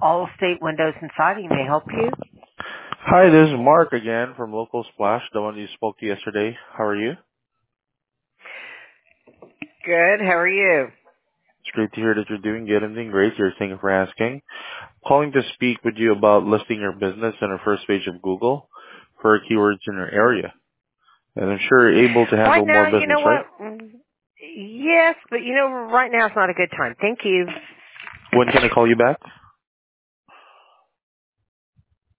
Allstate Windows and Siding may help you. Hi, this is Mark again from Local Splash, the one you spoke to yesterday. How are you? Good. How are you? It's great to hear that you're doing good and doing great here. Thank you for asking. Calling to speak with you about listing your business on the first page of Google for keywords in your area. And I'm sure you're able to Right handle more now, you business, know right? what? Yes, but right now is not a good time. Thank you. When can I call you back?